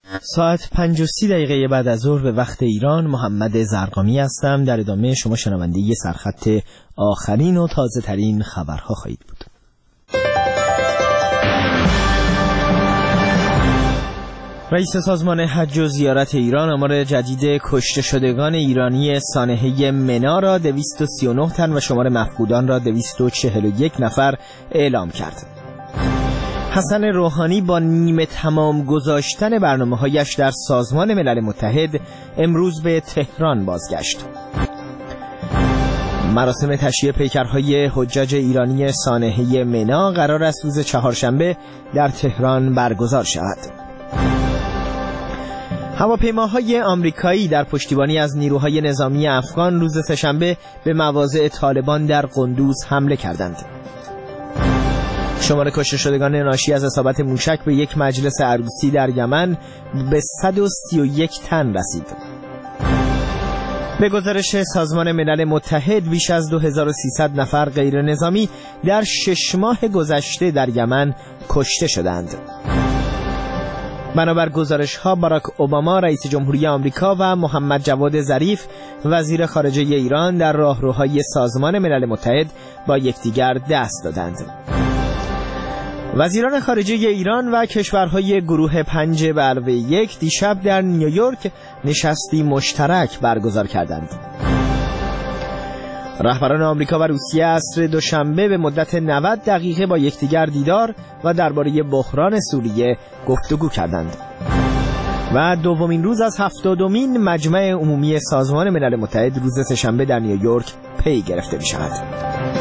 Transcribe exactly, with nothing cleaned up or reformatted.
ساعت پنج و سی دقیقه بعد از ظهر به وقت ایران، محمد زرقامی هستم. در ادامه شما شنونده ی سرخط آخرین و تازه ترین خبرها خواهید بود. رئیس سازمان حج و زیارت ایران آمار جدید کشته شدگان ایرانی سانحه منا را دویست و سی و نه تن و شمار مفقودان را دویست و چهل و یک نفر اعلام کرد. حسن روحانی با نیمه تمام گذاشتن برنامه‌هایش در سازمان ملل متحد امروز به تهران بازگشت. مراسم تشییع پیکرهای حجاج ایرانی سانحه منا قرار است روز چهارشنبه در تهران برگزار شود. هواپیماهای آمریکایی در پشتیبانی از نیروهای نظامی افغان روز سه‌شنبه به مواضع طالبان در قندوز حمله کردند. شمار کشته شدگان ناشی از اصابت موشک به یک مجلس عروسی در یمن به صد و سی و یک تن رسید. به گزارش سازمان ملل متحد بیش از دو هزار و سیصد نفر غیر نظامی در شش ماه گذشته در یمن کشته شدند. بنابر گزارش‌ها باراک اوباما رئیس جمهوری آمریکا و محمد جواد ظریف وزیر خارجه ایران در راهروهای سازمان ملل متحد با یکدیگر دست دادند. وزیران خارجه ایران و کشورهای گروه پنج به علاوه یک دیشب در نیویورک نشستی مشترک برگزار کردند. رهبران آمریکا و روسیه عصر دوشنبه به مدت نود دقیقه با یکدیگر دیدار و درباره بحران سوریه گفتگو کردند. و دومین روز از هفتادمین مجمع عمومی سازمان ملل متحد روز سه‌شنبه در نیویورک پی گرفته می شود.